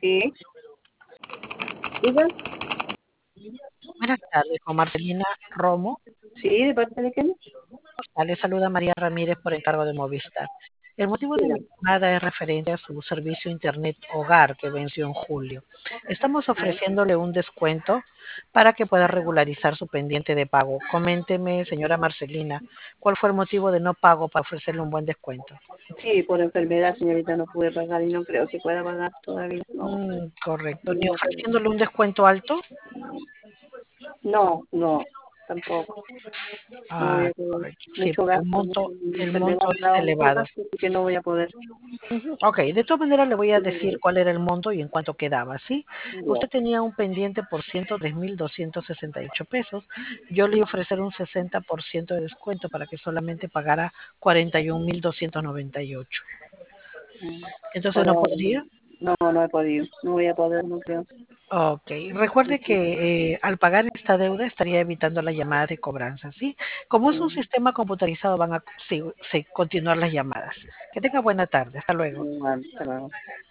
Sí, diga. Buenas tardes, con Marcelina Romo. Sí, ¿de parte de quién? Le saluda María Ramírez por encargo de Movistar. El motivo de mi Diga. llamada es referente a su servicio Internet Hogar que venció en julio. Estamos ofreciéndole un descuento para que pueda regularizar su pendiente de pago. Coménteme, señora Marcelina, ¿cuál fue el motivo de no pago para ofrecerle un buen descuento? Sí, por enfermedad, señorita, no pude pagar y no creo que pueda pagar todavía. No, Correcto. ¿Ni no puedo. ofreciéndole un descuento alto? No, no, tampoco. No voy Ah, a poder. correcto. Sí, Mucho porque gasto, mucho, mi el enfermedad monto me es ha dado mucho elevado. gasto, así que no voy a poder. Ujú. Ok, de todas maneras le voy a decir Sí, cuál era el monto y en cuánto quedaba, ¿sí? ya. Usted tenía un pendiente por 103.268 pesos. Yo le iba a ofrecer un 60% de descuento para que solamente pagara 41.298. Mm. Entonces no Ahora, podría. no, no he podido. No voy a poder, no creo. Ok, recuerde que al pagar esta deuda estaría evitando la llamada de cobranza, ¿sí? Como es un Mm. sistema computarizado, van a continuar las llamadas. Que tenga buena tarde. Hasta luego. Igual, hasta luego.